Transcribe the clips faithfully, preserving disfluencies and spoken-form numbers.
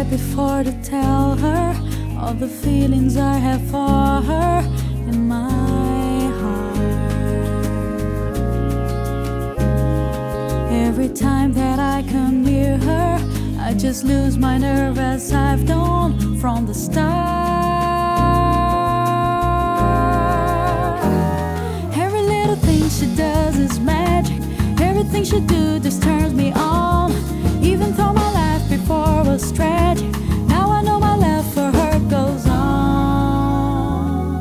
right before to tell her all the feelings I have for her in my heart. Every time that I come near her, I just lose my nerve as I've done from the start. Every little thing she does is magic. Everything she do just turns me on. Even though my life before was tragic, now I know my love for her goes on.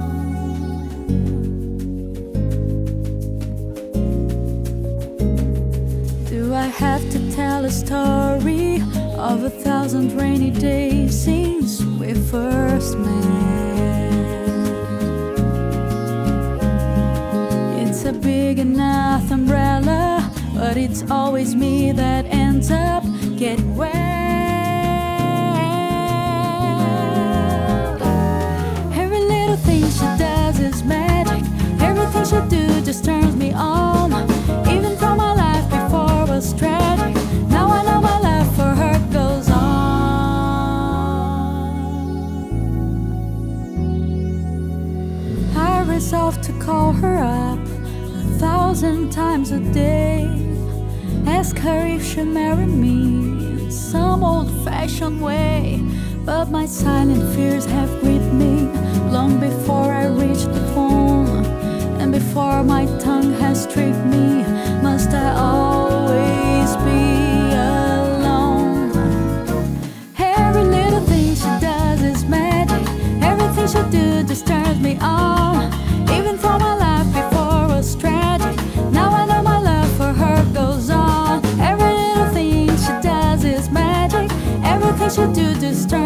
Do I have to tell a story of a thousand rainy days since we first met? It's a big enough umbrella, but it's always me that ends up getting wet. Every little thing she does is magic. Everything she do just turns me on. Even though my life before was tragic, now I know my love for her goes on. I resolve to call her up a thousand times a day, ask her if she'll marry me in some old-fashioned way. But my silent fears have gripped me long before I reach the phone, and before my tongue has tricked me, must I always be alone? Every little thing she does is magic. Everything she do just turns me on. Even though my life before was tragic, now I know my love for her goes on. Every little thing she does is magic. Everything she do just turns